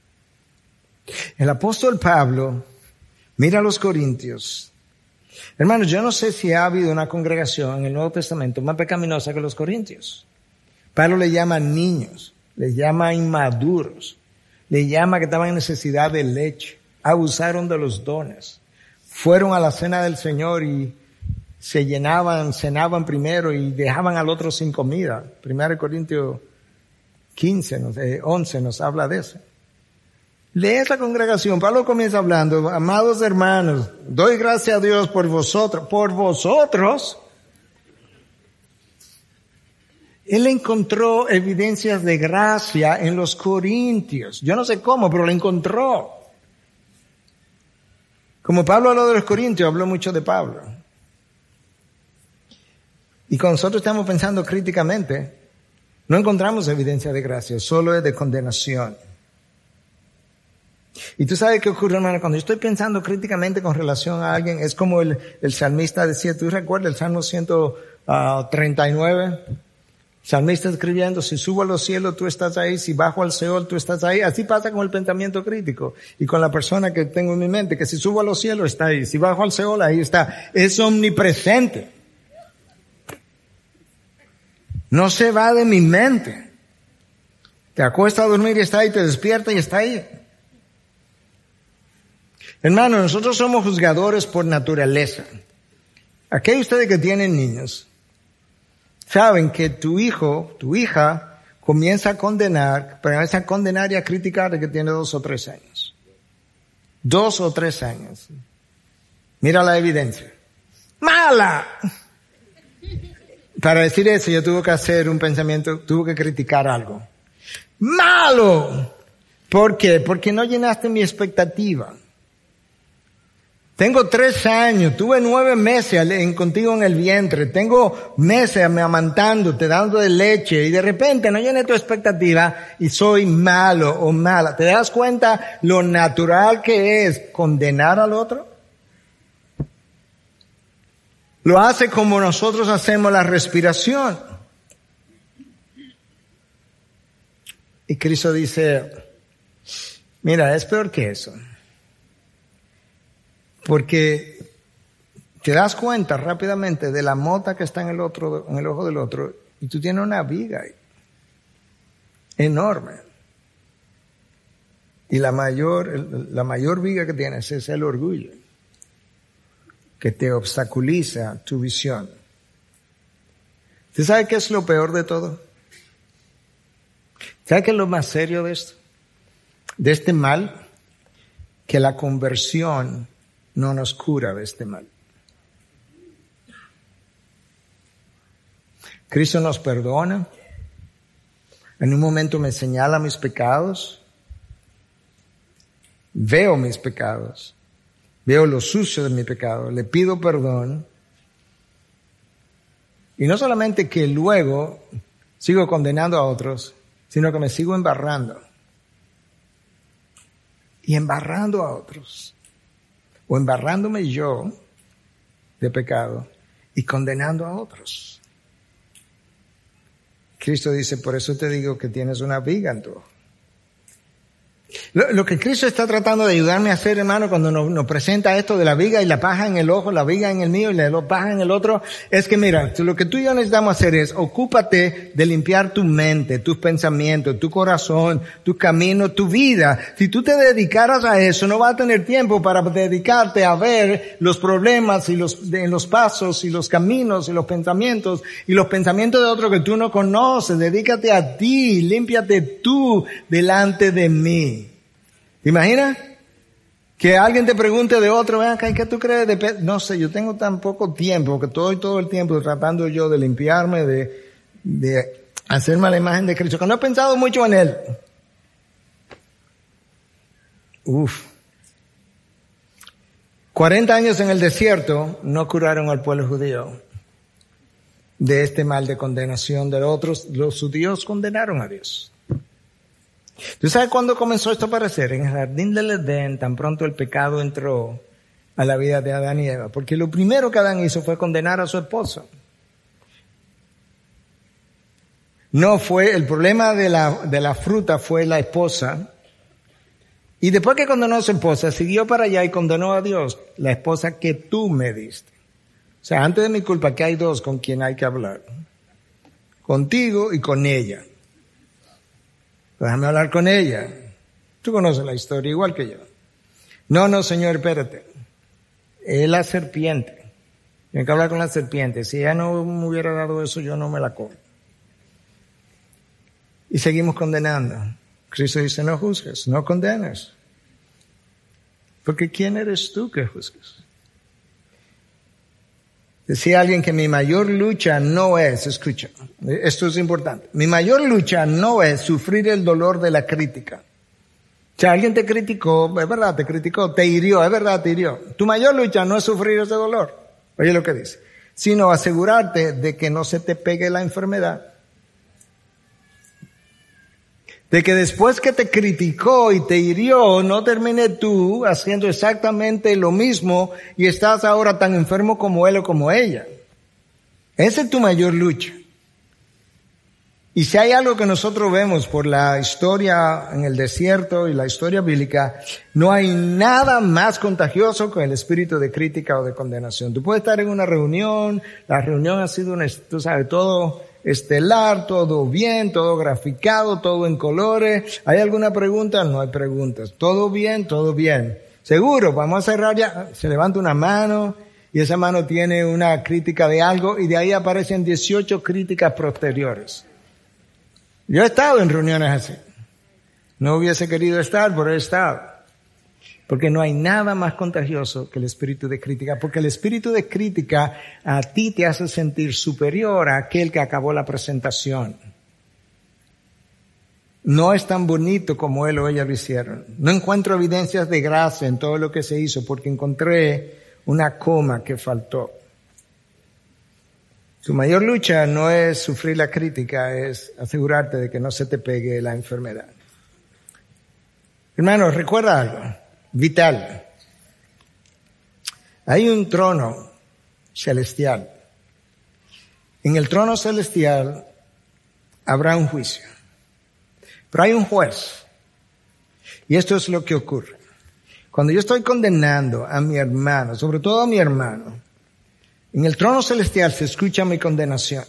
El apóstol Pablo mira a los corintios. Hermanos, yo no sé si ha habido una congregación en el Nuevo Testamento más pecaminosa que los corintios. Pablo le llama niños, le llama inmaduros, le llama que estaban en necesidad de leche, abusaron de los dones, fueron a la cena del Señor y cenaban primero y dejaban al otro sin comida. 1 Corintios 11 nos habla de eso. Lee esa congregación, Pablo comienza hablando, amados hermanos, doy gracias a Dios por vosotros. Él encontró evidencias de gracia en los corintios. Yo no sé cómo, pero la encontró. Como Pablo habló de los corintios, habló mucho de Pablo. Y cuando nosotros estamos pensando críticamente, no encontramos evidencia de gracia, solo es de condenación. Y tú sabes qué ocurre, hermano, cuando yo estoy pensando críticamente con relación a alguien, es como el salmista decía, ¿tú recuerdas el Salmo 139? Salmista escribiendo, si subo a los cielos, tú estás ahí, si bajo al Seol, tú estás ahí. Así pasa con el pensamiento crítico y con la persona que tengo en mi mente, que si subo a los cielos está ahí, si bajo al Seol, ahí está. Es omnipresente. No se va de mi mente. Te acuestas a dormir y está ahí, te despierta y está ahí. Hermano, nosotros somos juzgadores por naturaleza. Aquellos ustedes que tienen niños, saben que tu hijo, tu hija, comienza a condenar, pero comienza a condenar y a criticar de que tiene 2 o 3 años. 2 o 3 años. Mira la evidencia. ¡Mala! Para decir eso yo tuve que hacer un pensamiento, tuve que criticar algo. ¡Malo! ¿Por qué? Porque no llenaste mi expectativa. Tengo 3 años, tuve 9 meses contigo en el vientre, tengo meses amamantándote, dándote leche y de repente no llené tu expectativa y soy malo o mala. ¿Te das cuenta lo natural que es condenar al otro? Lo hace como nosotros hacemos la respiración. Y Cristo dice, mira, es peor que eso. Porque te das cuenta rápidamente de la mota que está en el ojo del otro, y tú tienes una viga ahí, enorme. Y la mayor viga que tienes es el orgullo, que te obstaculiza tu visión. ¿Usted sabe qué es lo peor de todo? ¿Sabe qué es lo más serio de esto? De este mal, que la conversión no nos cura de este mal. Cristo nos perdona. En un momento me señala mis pecados. Veo mis pecados. Veo lo sucio de mi pecado. Le pido perdón. Y no solamente que luego sigo condenando a otros, sino que me sigo embarrando. Y embarrando a otros. O embarrándome yo de pecado y condenando a otros. Cristo dice, por eso te digo que tienes una viga en tu ojo. Lo que Cristo está tratando de ayudarme a hacer, hermano, cuando nos presenta esto de la viga y la paja en el ojo, la viga en el mío y la paja en el otro, es que mira, lo que tú y yo necesitamos hacer es, ocúpate de limpiar tu mente, tus pensamientos, tu corazón, tu camino, tu vida. Si tú te dedicaras a eso, no vas a tener tiempo para dedicarte a ver los problemas y los pasos y los caminos y los pensamientos de otro que tú no conoces. Dedícate a ti, límpiate tú delante de mí. ¿Te imaginas? Que alguien te pregunte de otro, ven acá, ¿qué tú crees de No sé, yo tengo tan poco tiempo que estoy todo el tiempo tratando yo de limpiarme, de hacerme a la imagen de Cristo, que no he pensado mucho en Él. 40 años en el desierto no curaron al pueblo judío de este mal de condenación de otros. Los judíos condenaron a Dios. ¿Tú sabes cuándo comenzó esto a aparecer? En el jardín del Edén, tan pronto el pecado entró a la vida de Adán y Eva. Porque lo primero que Adán hizo fue condenar a su esposa. No fue, el problema de la fruta fue la esposa. Y después que condenó a su esposa, siguió para allá y condenó a Dios, la esposa que tú me diste. O sea, antes de mi culpa, que hay dos con quien hay que hablar. Contigo y con ella. Déjame hablar con ella. Tú conoces la historia igual que yo. No, señor, espérate. Es la serpiente. Tengo que hablar con la serpiente. Si ella no me hubiera dado eso, yo no me la como. Y seguimos condenando. Cristo dice, no juzgues, no condenes. Porque ¿quién eres tú que juzgues? Decía alguien que mi mayor lucha no es, escucha, esto es importante, mi mayor lucha no es sufrir el dolor de la crítica. O sea, alguien te criticó, es verdad, te criticó, te hirió, es verdad, te hirió. Tu mayor lucha no es sufrir ese dolor, oye lo que dice, sino asegurarte de que no se te pegue la enfermedad. De que después que te criticó y te hirió, no termine tú haciendo exactamente lo mismo y estás ahora tan enfermo como él o como ella. Esa es tu mayor lucha. Y si hay algo que nosotros vemos por la historia en el desierto y la historia bíblica, no hay nada más contagioso que el espíritu de crítica o de condenación. Tú puedes estar en una reunión, la reunión ha sido tú sabes, todo estelar, todo bien, todo graficado, todo en colores. ¿Hay alguna pregunta? No hay preguntas. ¿Todo bien? Todo bien. Seguro, vamos a cerrar ya. Se levanta una mano y esa mano tiene una crítica de algo y de ahí aparecen 18 críticas posteriores. Yo he estado en reuniones así. No hubiese querido estar, pero he estado. Porque no hay nada más contagioso que el espíritu de crítica. Porque el espíritu de crítica a ti te hace sentir superior a aquel que acabó la presentación. No es tan bonito como él o ella lo hicieron. No encuentro evidencias de gracia en todo lo que se hizo porque encontré una coma que faltó. Tu mayor lucha no es sufrir la crítica, es asegurarte de que no se te pegue la enfermedad. Hermanos, recuerda algo vital. Hay un trono celestial. En el trono celestial habrá un juicio. Pero hay un juez. Y esto es lo que ocurre. Cuando yo estoy condenando a mi hermano, sobre todo a mi hermano, en el trono celestial se escucha mi condenación.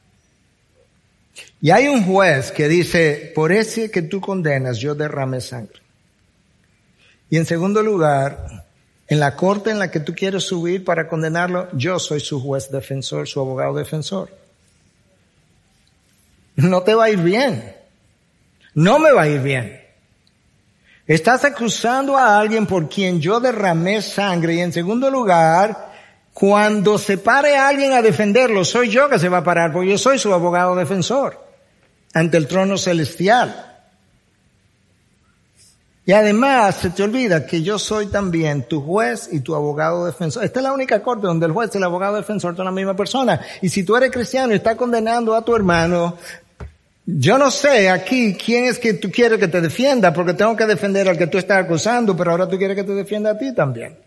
Y hay un juez que dice, por ese que tú condenas, yo derramé sangre. Y en segundo lugar, en la corte en la que tú quieres subir para condenarlo, yo soy su juez defensor, su abogado defensor. No te va a ir bien. No me va a ir bien. Estás acusando a alguien por quien yo derramé sangre. Y en segundo lugar, cuando se pare alguien a defenderlo, soy yo que se va a parar, porque yo soy su abogado defensor ante el trono celestial. Y además se te olvida que yo soy también tu juez y tu abogado defensor. Esta es la única corte donde el juez y el abogado defensor son la misma persona. Y si tú eres cristiano y estás condenando a tu hermano, yo no sé aquí quién es que tú quieres que te defienda, porque tengo que defender al que tú estás acusando, pero ahora tú quieres que te defienda a ti también.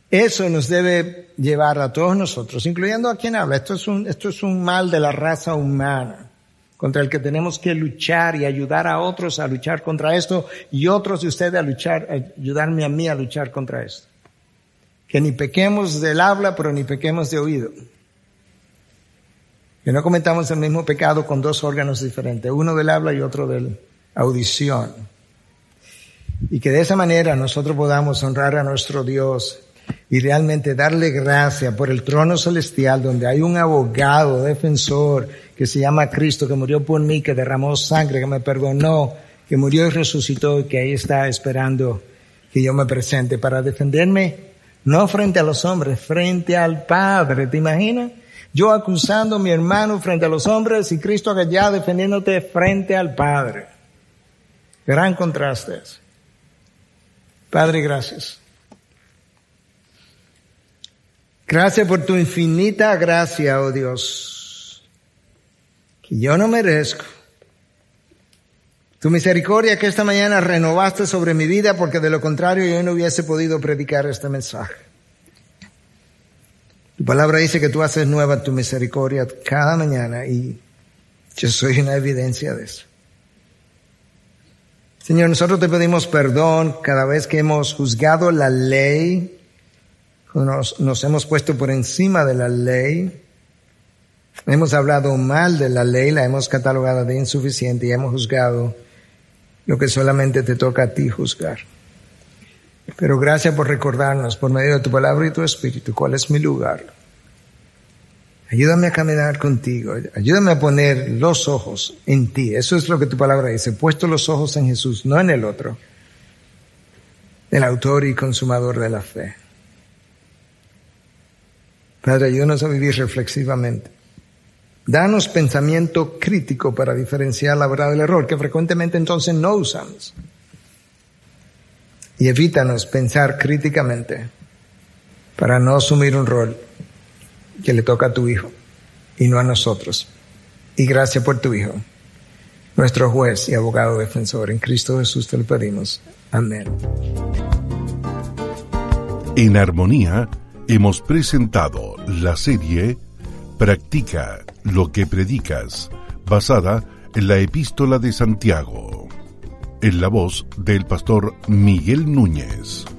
Eso nos debe llevar a todos nosotros, incluyendo a quien habla. Esto es un mal de la raza humana, contra el que tenemos que luchar y ayudar a otros a luchar contra esto, y otros de ustedes ayudarme a mí a luchar contra esto. Que ni pequemos del habla, pero ni pequemos de oído. Que no cometamos el mismo pecado con dos órganos diferentes, uno del habla y otro de la audición. Y que de esa manera nosotros podamos honrar a nuestro Dios y realmente darle gracia por el trono celestial, donde hay un abogado, defensor, que se llama Cristo, que murió por mí, que derramó sangre, que me perdonó, que murió y resucitó, y que ahí está esperando que yo me presente para defenderme, no frente a los hombres, frente al Padre. ¿Te imaginas? Yo acusando a mi hermano frente a los hombres y Cristo allá defendiéndote frente al Padre. Gran contraste. Padre, gracias. Gracias por tu infinita gracia, oh Dios, que yo no merezco. Tu misericordia que esta mañana renovaste sobre mi vida, porque de lo contrario yo no hubiese podido predicar este mensaje. Tu palabra dice que tú haces nueva tu misericordia cada mañana y yo soy una evidencia de eso. Señor, nosotros te pedimos perdón cada vez que hemos juzgado la ley, nos hemos puesto por encima de la ley, hemos hablado mal de la ley, la hemos catalogado de insuficiente y hemos juzgado lo que solamente te toca a ti juzgar. Pero gracias por recordarnos por medio de tu palabra y tu espíritu cuál es mi lugar. Ayúdame a caminar contigo, ayúdame a poner los ojos en ti. Eso es lo que tu palabra dice, puesto los ojos en Jesús, no en el otro, el autor y consumador de la fe. Padre, ayúdanos a vivir reflexivamente. Danos pensamiento crítico para diferenciar la verdad del error, que frecuentemente entonces no usamos. Y evítanos pensar críticamente para no asumir un rol que le toca a tu Hijo y no a nosotros. Y gracias por tu Hijo, nuestro juez y abogado defensor. En Cristo Jesús te lo pedimos. Amén. En Armonía hemos presentado la serie Practica lo que predicas, basada en la Epístola de Santiago, en la voz del pastor Miguel Núñez.